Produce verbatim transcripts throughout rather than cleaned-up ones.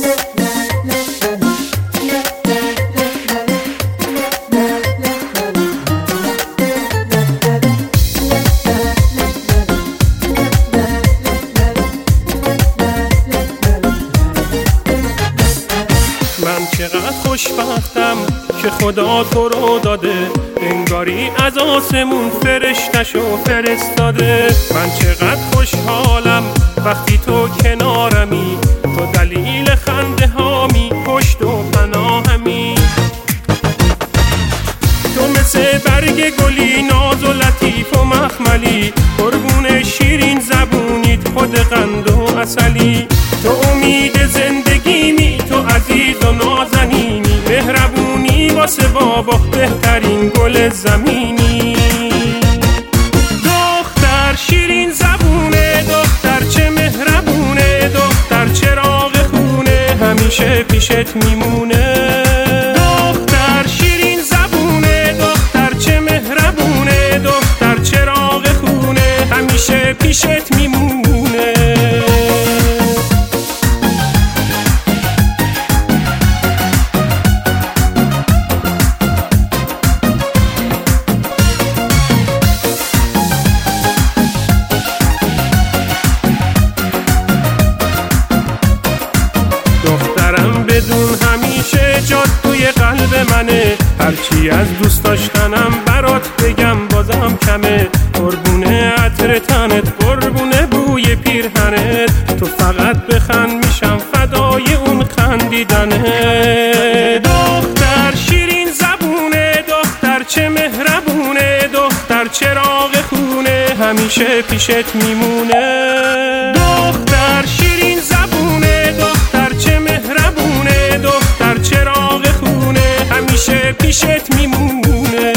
من چقدر خوشبختم که خدا تو رو داده، انگاری از آسمون فرشتشو فرستاده. من چقدر خوشحالم وقتی تو کنارمی، تو دلیل خنده هامی، پشت و پناهمی. تو مثل برگ گلی ناز و لطیف و مخملی، قربون شیرین زبونیت خود قند و عسلی. تو امید زندگیمی، تو عزیز و نازنینی، مهربونی واسه بابا بهترین گل زمینی. دختر شیرین زبونه، دختر چه مهربونه، دختر چراغ خونه همیشه پیشت میمونه. دختر شیرین زبونه، دختر چه مهربونه، دختر چراغ خونه همیشه پیشت میمونه. دخترم بدون همیشه جات توی قلب منه، هرچی از دوست داشتنم برات بگم بازم کمه. قربونه عطر تنت، قربونه بوی پیرهنت، تو فقط بخند میشم فدای اون خندیدنه. دختر شیرین زبونه، دختر چه مهربونه، دختر چراغ خونه همیشه پیشت میمونه. دختر شیرین زبونه، دختر چه مهربونه، دختر چراغ خونه همیشه پیشت میمونه.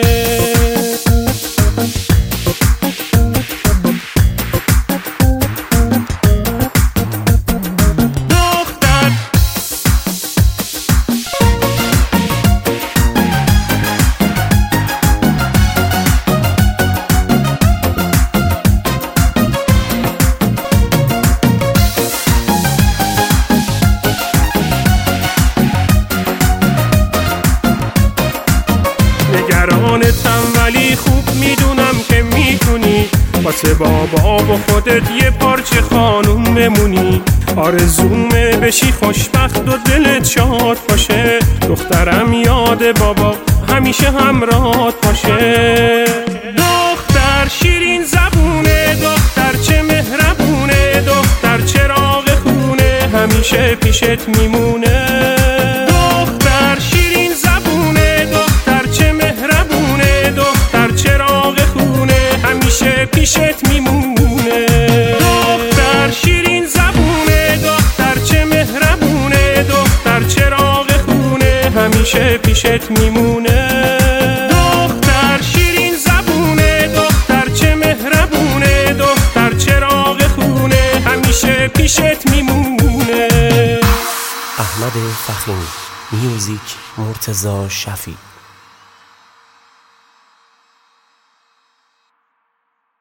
نگرانتم ولی خوب میدونم که میتونی واسه بابا و خودت یه پارچه خانوم بمونی. آرزومه بشی خوشبخت و دلت شاد باشه، دخترم یاد بابا همیشه همراهت باشه. دختر شیرین زبونه، دختر چه مهربونه، دختر چراغ خونه همیشه پیشت میمونه. دختر شیرین زبونه، دختر چه مهربونه، دختر چراغ خونه همیشه پیشت میمونه. دختر شیرین زبونه، دختر چه مهربونه، دختر چراغ خونه همیشه پیشت میمونه. دختر شیرین زبونه، دختر چه مهربونه، دختر چراغ خونه همیشه پیشت میمونه. احمد فخیمی، میوزیک مرتضی شفیع.